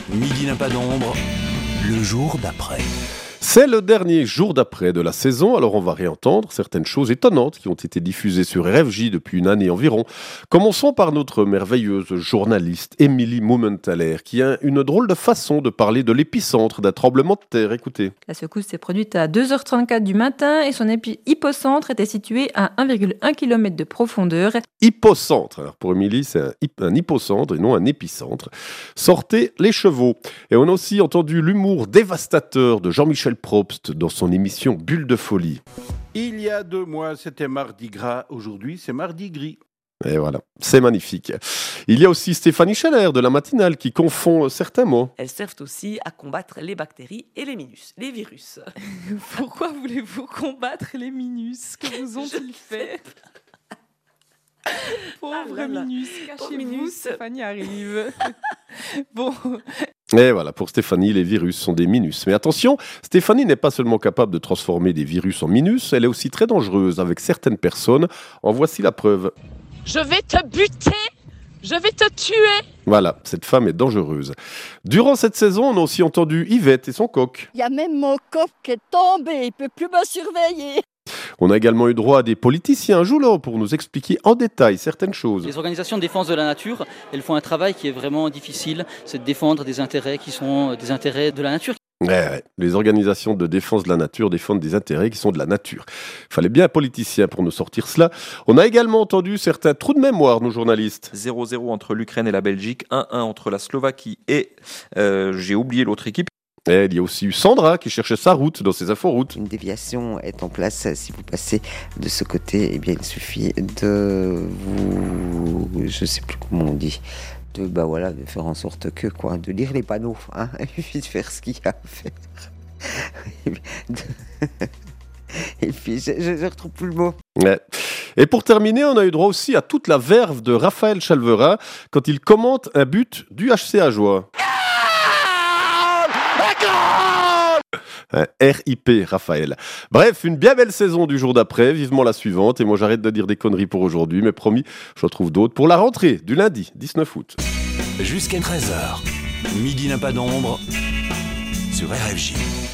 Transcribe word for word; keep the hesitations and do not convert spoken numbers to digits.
Midi n'a pas d'ombre, le jour d'après. C'est le dernier jour d'après de la saison, alors on va réentendre certaines choses étonnantes qui ont été diffusées sur R F J depuis une année environ. Commençons par notre merveilleuse journaliste Émilie Mumenthaler, qui a une drôle de façon de parler de l'épicentre d'un tremblement de terre. Écoutez. La secousse s'est produite à deux heures trente-quatre du matin et son épi- hypocentre était situé à un virgule un kilomètre de profondeur. Hypocentre. Alors pour Émilie, c'est un, hip- un hypocentre et non un épicentre. Sortez les chevaux. Et on a aussi entendu l'humour dévastateur de Jean-Michel Probst dans son émission Bulle de folie. Il y a deux mois, c'était mardi gras. Aujourd'hui, c'est mardi gris. Et voilà, c'est magnifique. Il y a aussi Stéphanie Scheller de la matinale qui confond certains mots. Elles servent aussi à combattre les bactéries et les, minus, les virus. Pourquoi voulez-vous combattre les minus? Que vous ont-ils fait? Pauvre Ah là là. Minus, Pauvre cachez-vous, Minus. Stéphanie arrive. Bon, Et voilà, pour Stéphanie, les virus sont des minus. Mais attention, Stéphanie n'est pas seulement capable de transformer des virus en minus, elle est aussi très dangereuse avec certaines personnes. En voici la preuve. Je vais te buter, je vais te tuer. Voilà, cette femme est dangereuse. Durant cette saison, on a aussi entendu Yvette et son coq. Il y a même mon coq qui est tombé, il peut plus me surveiller. On a également eu droit à des politiciens joulant pour nous expliquer en détail certaines choses. Les organisations de défense de la nature, elles font un travail qui est vraiment difficile, c'est de défendre des intérêts qui sont des intérêts de la nature. Ouais, ouais. Les organisations de défense de la nature défendent des intérêts qui sont de la nature. Il fallait bien un politicien pour nous sortir cela. On a également entendu certains trous de mémoire, nos journalistes. zéro zéro entre l'Ukraine et la Belgique, un un entre la Slovaquie et, euh, j'ai oublié l'autre équipe. Et il y a aussi eu Sandra qui cherchait sa route dans ses inforoutes. Une déviation est en place. Si vous passez de ce côté, eh bien, il suffit de vous, je sais plus comment on dit, de bah voilà, de faire en sorte que quoi, de lire les panneaux. Hein, il suffit de faire ce qu'il y a à faire. Et puis je, je, je retrouve plus le mot. Ouais. Et pour terminer, on a eu droit aussi à toute la verve de Raphaël Chalverin quand il commente un but du H C Ajoie. Un R I P Raphaël. Bref, une bien belle saison du jour d'après, vivement la suivante. Et moi j'arrête de dire des conneries pour aujourd'hui, mais promis, je retrouve d'autres pour la rentrée du lundi dix-neuf août. Jusqu'à treize heures, Midi n'a pas d'ombre sur R F J.